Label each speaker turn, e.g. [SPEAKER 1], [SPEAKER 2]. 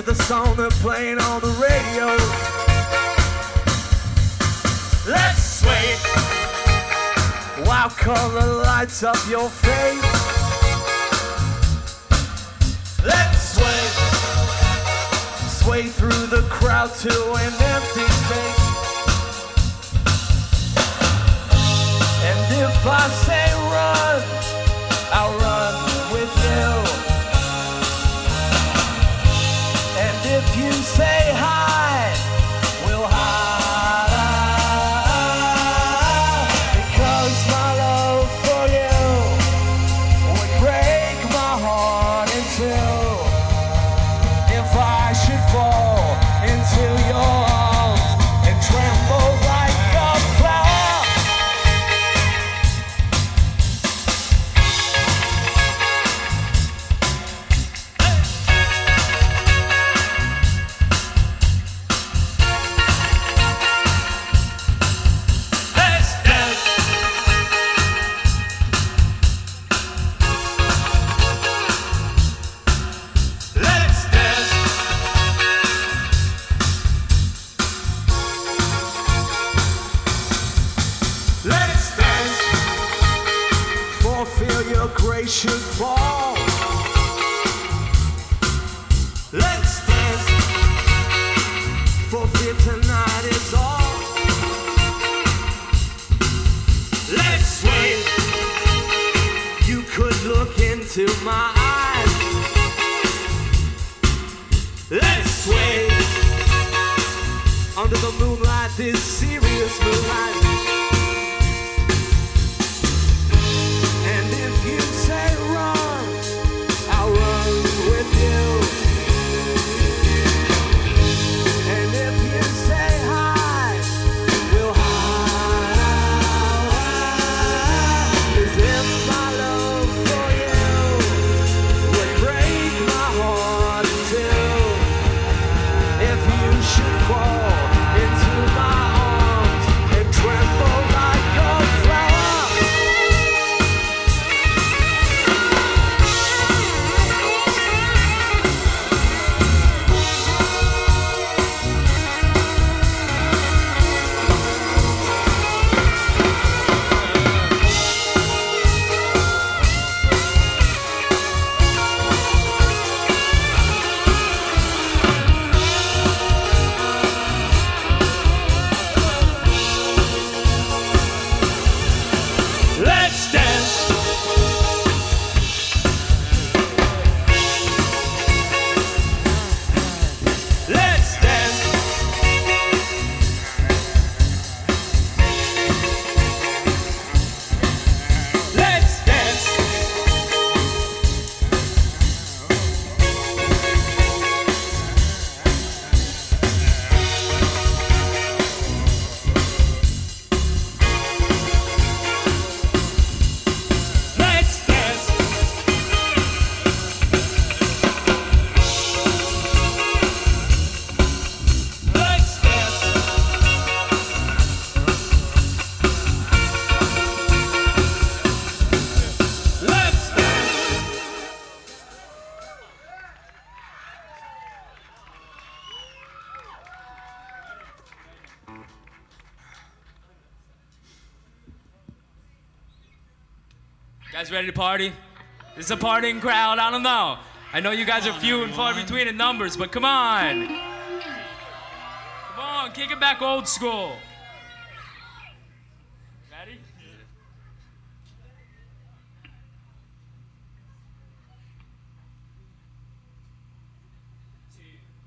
[SPEAKER 1] to the song they're playing on the radio. Let's sway while color lights up your face. Let's sway through the crowd to an empty space. And if I say run, I'll run with you. And if you say hide, we'll hide. Because my love for you would break my heart in two. If I should fall into your arms and tremble like a flower. Let's dance. Let's dance. Let's dance. For fear your grace should fall. Let's dance. For fear tonight is all. Let's sway. You could look into my eyes. Let's sway. Under the moonlight, this serious moonlight. And if you say run, I'll run with you. And if you say hide, we'll hide. 'Cause if my love for you would break my heart in two. If you should fall into my arms and tremble like a flower. Let's dance. Let's dance. Let's dance. Let's dance. Let's dance. Let's dance.
[SPEAKER 2] Guys ready to party? This is a partying crowd, I don't know. I know you guys are few and far between in numbers, but come on. Come on, kick it back old school.